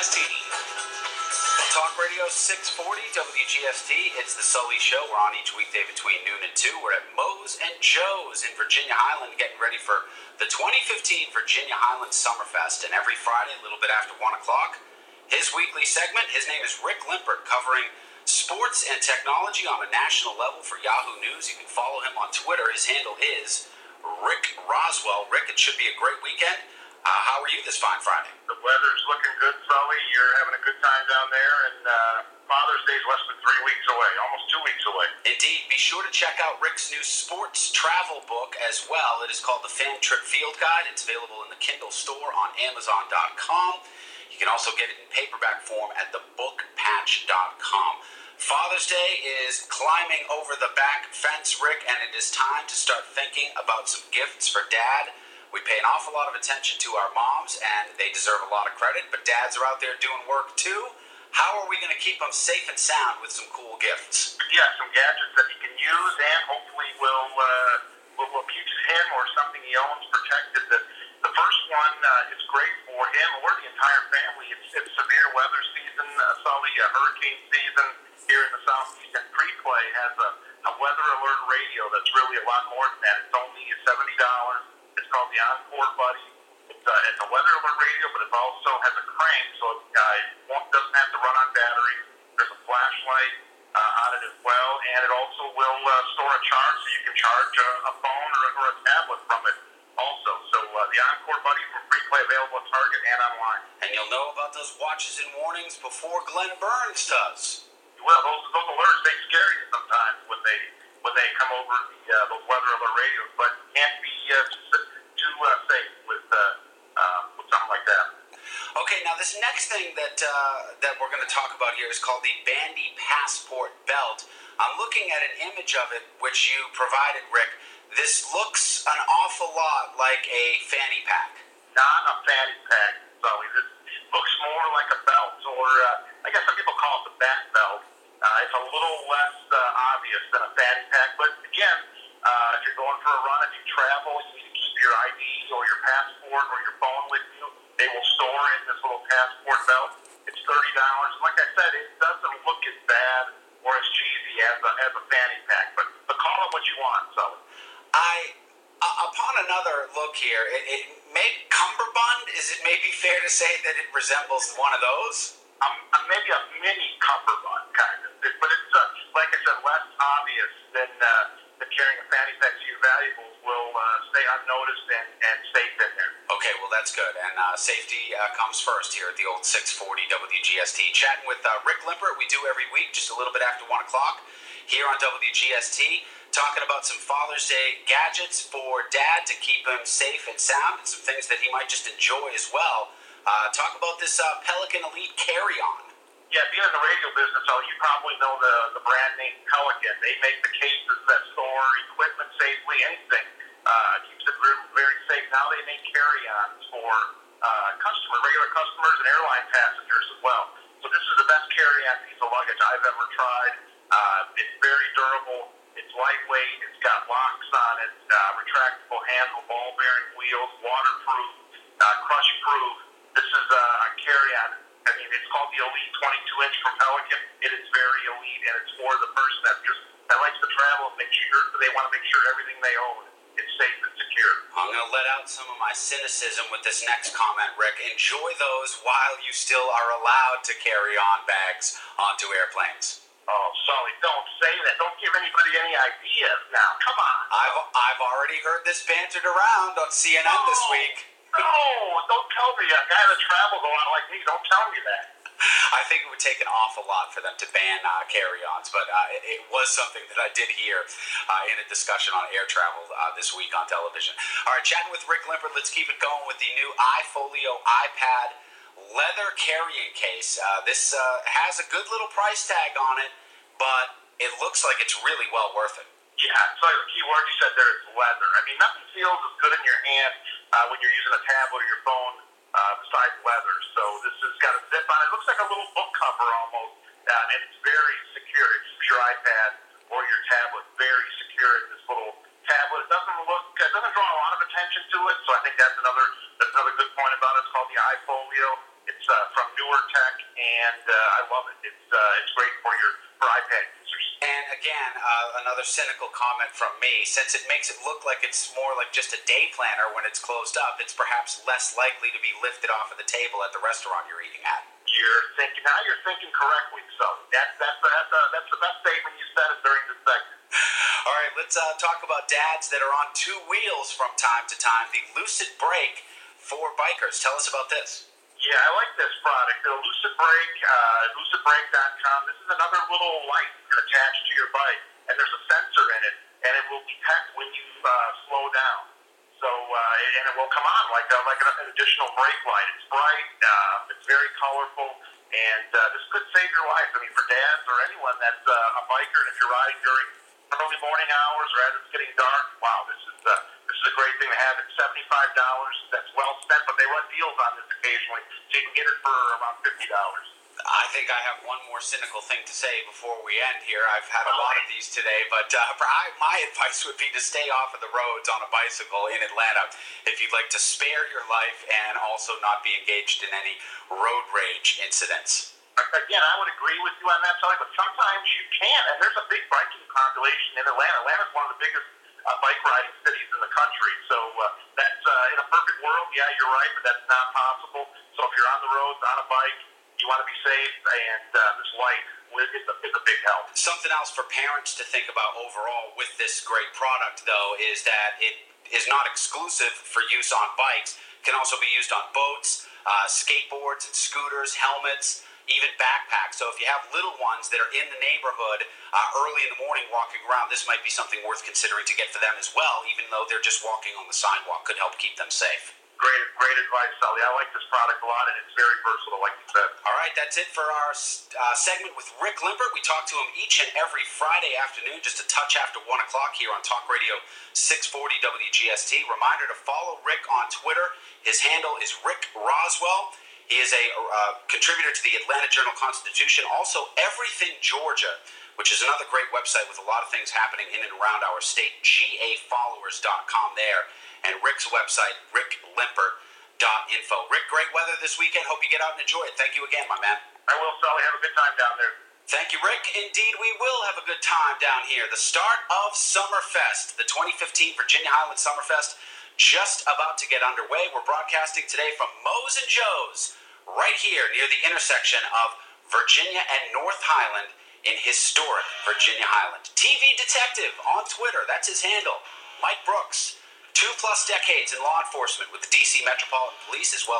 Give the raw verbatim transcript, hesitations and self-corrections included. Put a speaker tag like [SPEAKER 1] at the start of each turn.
[SPEAKER 1] S T. Talk Radio six forty W G S T. It's the Sully Show. We're on each weekday between noon and two. We're at Moe's and Joe's in Virginia Highland getting ready for the twenty fifteen Virginia Highland Summerfest. And every Friday, a little bit after one o'clock, his weekly segment, his name is Rick Limpert, covering sports and technology on a national level for Yahoo News. You can follow him on Twitter. His handle is Rick Roswell. Rick, it should be a great weekend. Uh, how are you this fine Friday?
[SPEAKER 2] The weather's looking good, Sully. You're having a good time down there, and uh, Father's Day is less than three weeks away, almost two weeks away.
[SPEAKER 1] Indeed. Be sure to check out Rick's new sports travel book as well. It is called the Fan Trip Field Guide. It's available in the Kindle store on Amazon dot com. You can also get it in paperback form at the book patch dot com. Father's Day is climbing over the back fence, Rick, and it is time to start thinking about some gifts for Dad. We pay an awful lot of attention to our moms, and they deserve a lot of credit, but dads are out there doing work too. How are we going to keep them safe and sound with some cool gifts?
[SPEAKER 2] Yeah, some gadgets that he can use and hopefully will uh, will, will keep him or something he owns protected. The, the first one uh, is great for him or the entire family. It's, it's severe weather season, uh, Sully, a hurricane season here in the Southeast, and Preplay has a, a weather alert radio that's really a lot more than that. It's only seventy dollars. It's called the Encore Buddy. It's a, it's a weather alert radio, but it also has a crank, so it uh, won't, doesn't have to run on batteries. There's a flashlight uh, on it as well, and it also will uh, store a charge, so you can charge a, a phone or, or a tablet from it also. So uh, the Encore Buddy from Preplay, available at Target and online.
[SPEAKER 1] And you'll know about those watches and warnings before Glenn Burns does.
[SPEAKER 2] Well, those, those alerts, they scare you sometimes when they when they come over the, uh, those weather alert radios, but can't be uh, too uh, safe with, uh, uh, with something like that.
[SPEAKER 1] Okay, now this next thing that uh, that we're going to talk about here is called the Bandy Passport Belt. I'm looking at an image of it, which you provided, Rick. This looks an awful lot like a fanny pack.
[SPEAKER 2] Not a fanny pack, Sully. This looks more like a belt, or uh, I guess some people call it the back belt. Uh, it's a little less uh, obvious than a fanny pack, but again, uh, if you're going for a run, if you travel, you need to keep your I D or your passport or your phone with you. They will store in this little passport belt. It's thirty dollars. Like I said, it doesn't look as bad or as cheesy as a, as a fanny pack, but, but call it what you want, Sully.
[SPEAKER 1] I, uh, upon another look here, it, it may cummerbund. Is it maybe fair to say that it resembles one of those?
[SPEAKER 2] Um, maybe a mini cummerbund, kind of. But it's, uh, like I said, less obvious than, uh, than carrying a fanny pack, so your valuables will uh, stay unnoticed and, and safe in there.
[SPEAKER 1] Okay, well, that's good. And uh, safety uh, comes first here at the old six forty W G S T. Chatting with uh, Rick Limpert, we do every week, just a little bit after one o'clock, here on W G S T, talking about some Father's Day gadgets for Dad to keep him safe and sound, and some things that he might just enjoy as well. Uh, talk about this uh, Pelican Elite carry-on.
[SPEAKER 2] Yeah, being in the radio business, so you probably know the, the brand name Pelican. They make the cases that store equipment safely, anything. Uh, keeps it very, very safe. Now they make carry-ons for uh, customers, regular customers and airline passengers as well. So this is the best carry-on piece of luggage I've ever tried. Uh, it's very durable. It's lightweight. It's got locks on it, uh, retractable handle, ball-bearing wheels, waterproof, uh, crush-proof. This is uh, a carry-on. I mean, it's called the Elite twenty-two inch from Pelican. It is very elite, and it's for the person that just that likes to travel and make sure they want to make sure everything they own is safe and secure.
[SPEAKER 1] I'm going to let out some of my cynicism with this next comment, Rick. Enjoy those while you still are allowed to carry on bags onto airplanes.
[SPEAKER 2] Oh, Sully, don't say that. Don't give anybody any ideas now. Come on.
[SPEAKER 1] I've I've already heard this bantered around on C N N
[SPEAKER 2] no,
[SPEAKER 1] this week.
[SPEAKER 2] No, don't tell me. A guy that travels a lot like me, don't tell me that.
[SPEAKER 1] I think it would take an awful lot for them to ban uh, carry-ons, but uh, it, it was something that I did hear uh, in a discussion on air travel uh, this week on television. All right, chatting with Rick Limpert, let's keep it going with the new iFolio iPad leather carrying case. Uh, this uh, has a good little price tag on it, but it looks like it's really well worth it.
[SPEAKER 2] Yeah, so the key word you said there is leather. I mean, nothing feels as good in your hand uh, when you're using a tablet or your phone uh, besides leather. So this has got a zip on it. It looks like a little book cover almost, uh, and it's very secure. It keeps your iPad or your tablet very secure in this little tablet. It doesn't look, it doesn't draw a lot of attention to it, so I think that's another that's another good point about it. It's called the iFolio. It's uh, from Newark newer tech, and uh, I love it. It's uh, it's great for your for iPad users.
[SPEAKER 1] And again, uh, another cynical comment from me, since it makes it look like it's more like just a day planner when it's closed up, it's perhaps less likely to be lifted off of the table at the restaurant you're eating at.
[SPEAKER 2] You're thinking now. You're thinking correctly. So that's that's that's, uh, that's the best statement you said it during this segment.
[SPEAKER 1] All right, let's uh, talk about dads that are on two wheels from time to time. The Lucid Brake for bikers. Tell us about this.
[SPEAKER 2] Yeah, I like this product. The Lucid Brake, uh, lucid brake dot com. This is another little light you can attach to your bike, and there's a sensor in it, and it will detect when you uh, slow down. So, uh, and it will come on like a, like an additional brake light. It's bright, uh, it's very colorful, and uh, this could save your life. I mean, for dads or anyone that's uh, a biker, and if you're riding during early morning hours or as it's getting dark, wow, this is uh, this is a great thing to have. It's seventy-five dollars. That's well spent, but they run deals on this occasionally, so you can get it for about fifty dollars.
[SPEAKER 1] I think I have one more cynical thing to say before we end here. I've had a lot of these today, but uh, I, my advice would be to stay off of the roads on a bicycle in Atlanta if you'd like to spare your life and also not be engaged in any road rage incidents.
[SPEAKER 2] Again, I would agree with you on that, Sully, but sometimes you can't, and there's a big biking population in Atlanta. Atlanta's one of the biggest uh, bike riding cities in the country, so uh, that's uh, in a perfect world, yeah, you're right, but that's not possible. So if you're on the roads, on a bike, you want to be safe, and uh, this light is a, is a big help.
[SPEAKER 1] Something else for parents to think about overall with this great product, though, is that it is not exclusive for use on bikes. It can also be used on boats, uh, skateboards and scooters, helmets, even backpacks. So if you have little ones that are in the neighborhood uh, early in the morning walking around, this might be something worth considering to get for them as well, even though they're just walking on the sidewalk. Could help keep them safe.
[SPEAKER 2] Great, great advice, Sully. I like this product a lot, and it's very versatile, like you said.
[SPEAKER 1] All right, that's it for our uh, segment with Rick Limpert. We talk to him each and every Friday afternoon, just a touch after one o'clock here on Talk Radio six forty W G S T. Reminder to follow Rick on Twitter. His handle is Rick Roswell. He is a uh, contributor to the Atlanta Journal-Constitution, also Everything Georgia, which is another great website with a lot of things happening in and around our state, G A followers dot com there, and Rick's website, rick limpert dot info. Rick, great weather this weekend. Hope you get out and enjoy it. Thank you again, my man.
[SPEAKER 2] I will, Sully. Have a good time down there.
[SPEAKER 1] Thank you, Rick. Indeed, we will have a good time down here. The start of Summerfest, the twenty fifteen Virginia Highland Summerfest, just about to get underway. We're broadcasting today from Moe's and Joe's, right here near the intersection of Virginia and North Highland in historic Virginia Highland. T V Detective on Twitter, that's his handle. Mike Brooks, two plus decades in law enforcement with the D C Metropolitan Police as well